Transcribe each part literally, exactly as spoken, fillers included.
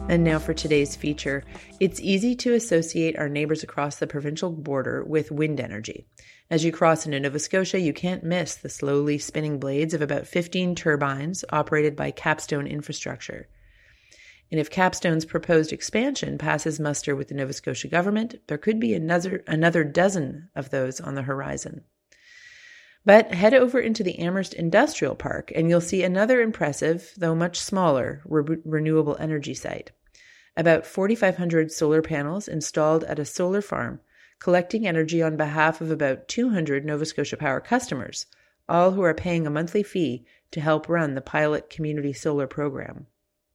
And now for today's feature. It's easy to associate our neighbors across the provincial border with wind energy. As you cross into Nova Scotia, you can't miss the slowly spinning blades of about fifteen turbines operated by Capstone Infrastructure. And if Capstone's proposed expansion passes muster with the Nova Scotia government, there could be another, another dozen of those on the horizon. But head over into the Amherst Industrial Park and you'll see another impressive, though much smaller, re- renewable energy site. About forty-five hundred solar panels installed at a solar farm, collecting energy on behalf of about two hundred Nova Scotia Power customers, all who are paying a monthly fee to help run the pilot community solar program.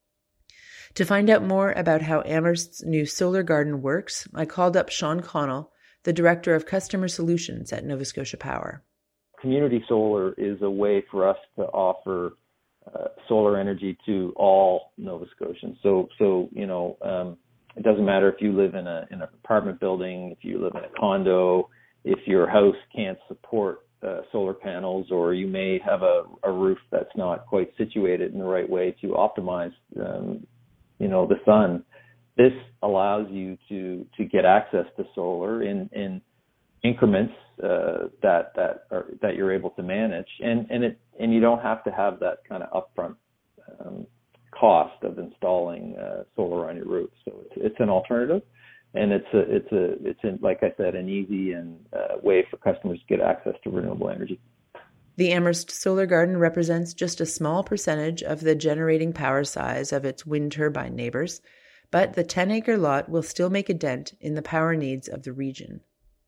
To find out more about how Amherst's new solar garden works, I called up Sean Connell, the Director of Customer Solutions at Nova Scotia Power. Community solar is a way for us to offer uh, solar energy to all Nova Scotians. So, so you know, um, it doesn't matter if you live in a in an apartment building, if you live in a condo, if your house can't support uh, solar panels, or you may have a, a roof that's not quite situated in the right way to optimize, um, you know, the sun. This allows you to to get access to solar in in increments uh, that that are, that you're able to manage, and and it and you don't have to have that kind of upfront um, cost of installing uh, solar on your roof. So it's it's an alternative, and it's a it's a it's in, like I said, an easy and uh, way for customers to get access to renewable energy. The Amherst Solar Garden represents just a small percentage of the generating power size of its wind turbine neighbors, but the ten-acre lot will still make a dent in the power needs of the region.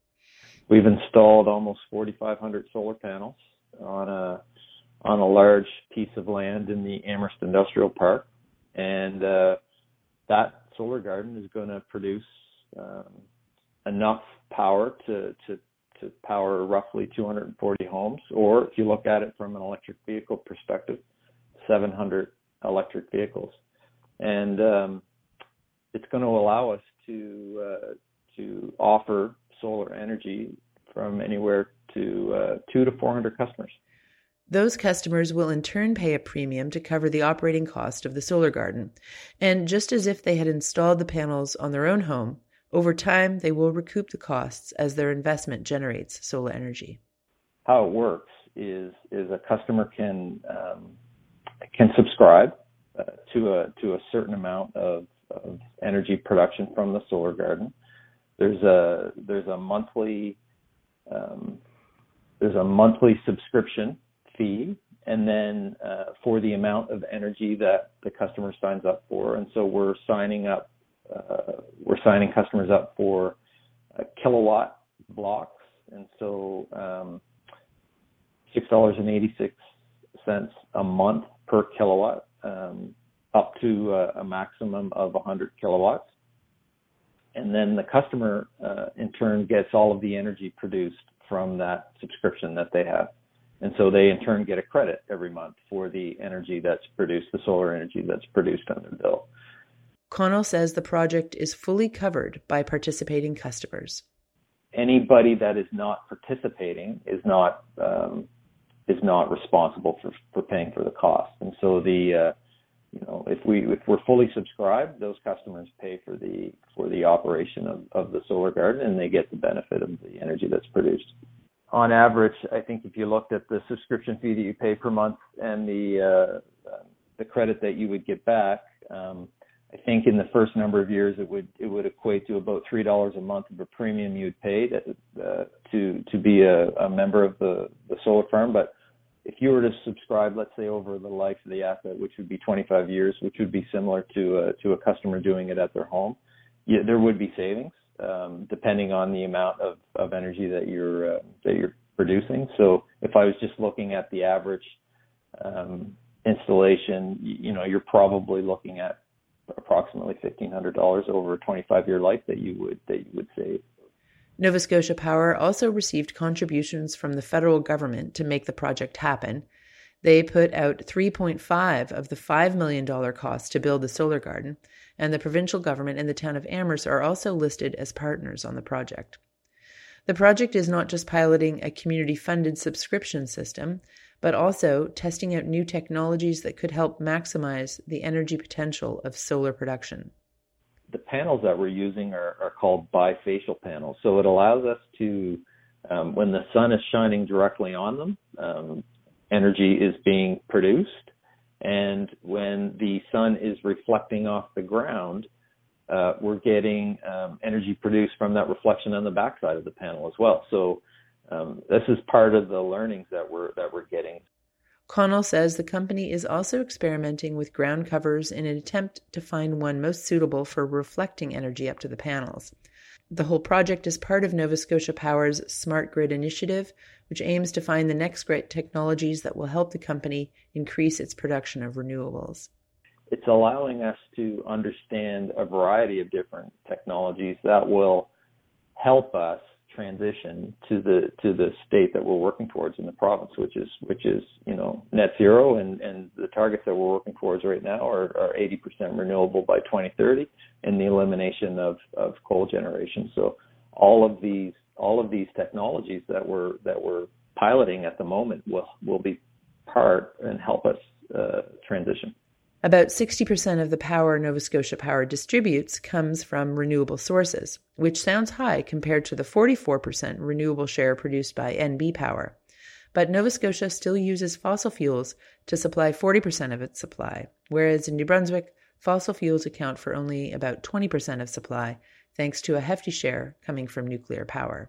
We've installed almost forty-five hundred solar panels on a on a large piece of land in the Amherst Industrial Park, and uh, that solar garden is going to produce um, enough power to, to to power roughly two hundred forty homes, or if you look at it from an electric vehicle perspective, seven hundred electric vehicles, and um, it's going to allow us to uh, to offer solar energy from anywhere to uh, two to four hundred customers. Those customers will in turn pay a premium to cover the operating cost of the solar garden. And just as if they had installed the panels on their own home, over time they will recoup the costs as their investment generates solar energy. How it works is is a customer can um, can subscribe uh, to a to a certain amount of, of energy production from the solar garden. There's a there's a monthly um, there's a monthly subscription fee, and then uh, for the amount of energy that the customer signs up for, and so we're signing up uh, we're signing customers up for uh, kilowatt blocks, and so um, six dollars and eighty six cents a month per kilowatt, um, up to uh, a maximum of one hundred kilowatts. And then the customer, uh, in turn, gets all of the energy produced from that subscription that they have. And so they, in turn, get a credit every month for the energy that's produced, the solar energy that's produced on their bill. Connell says the project is fully covered by participating customers. Anybody that is not participating is not um, is not responsible for, for paying for the cost. And so the uh, You know, if we if we're fully subscribed, those customers pay for the for the operation of, of the solar garden, and they get the benefit of the energy that's produced. On average, I think if you looked at the subscription fee that you pay per month and the uh, the credit that you would get back, um, I think in the first number of years it would it would equate to about three dollars a month of a premium you'd pay to uh, to to be a, a member of the, the solar farm, but if you were to subscribe, let's say over the life of the asset, which would be twenty-five years, which would be similar to a, to a customer doing it at their home, yeah, there would be savings um, depending on the amount of, of energy that you're uh, that you're producing. So if I was just looking at the average um, installation, you know, you're probably looking at approximately fifteen hundred dollars over a twenty-five year life that you would that you would save. Nova Scotia Power also received contributions from the federal government to make the project happen. They put out three point five of the five million dollars cost to build the solar garden, and the provincial government and the town of Amherst are also listed as partners on the project. The project is not just piloting a community-funded subscription system, but also testing out new technologies that could help maximize the energy potential of solar production. The panels that we're using are, are called bifacial panels. So it allows us to, um, when the sun is shining directly on them, um, energy is being produced. And when the sun is reflecting off the ground, uh, we're getting um, energy produced from that reflection on the backside of the panel as well. So um, this is part of the learnings that we're that we're getting. Connell says the company is also experimenting with ground covers in an attempt to find one most suitable for reflecting energy up to the panels. The whole project is part of Nova Scotia Power's Smart Grid initiative, which aims to find the next great technologies that will help the company increase its production of renewables. It's allowing us to understand a variety of different technologies that will help us transition to the to the state that we're working towards in the province, which is which is you know net zero, and and the targets that we're working towards right now are, are eighty percent renewable by twenty thirty, and the elimination of, of coal generation. So all of these all of these technologies that we're that we're piloting at the moment will will be part and help us uh, transition. About sixty percent of the power Nova Scotia Power distributes comes from renewable sources, which sounds high compared to the forty-four percent renewable share produced by N B Power. But Nova Scotia still uses fossil fuels to supply forty percent of its supply, whereas in New Brunswick, fossil fuels account for only about twenty percent of supply, thanks to a hefty share coming from nuclear power.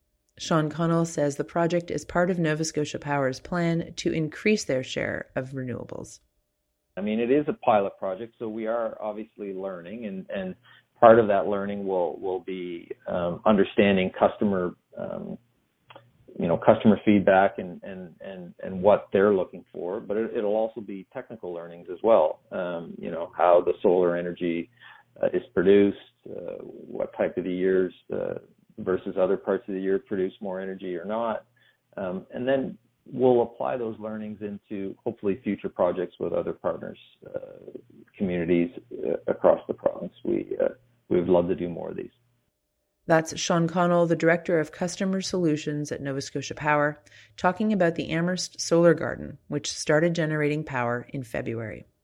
Sean Connell says the project is part of Nova Scotia Power's plan to increase their share of renewables. I mean, it is a pilot project, so we are obviously learning, and, and part of that learning will will be um, understanding customer, um, you know, customer feedback and, and, and, and what they're looking for. But it, it'll also be technical learnings as well. Um, you know, how the solar energy uh, is produced, uh, what type of the years uh, versus other parts of the year produce more energy or not, um, and then we'll apply those learnings into hopefully future projects with other partners, uh, communities uh, across the province. We uh, we would love to do more of these. That's Sean Connell, the Director of Customer Solutions at Nova Scotia Power, talking about the Amherst Solar Garden, which started generating power in February.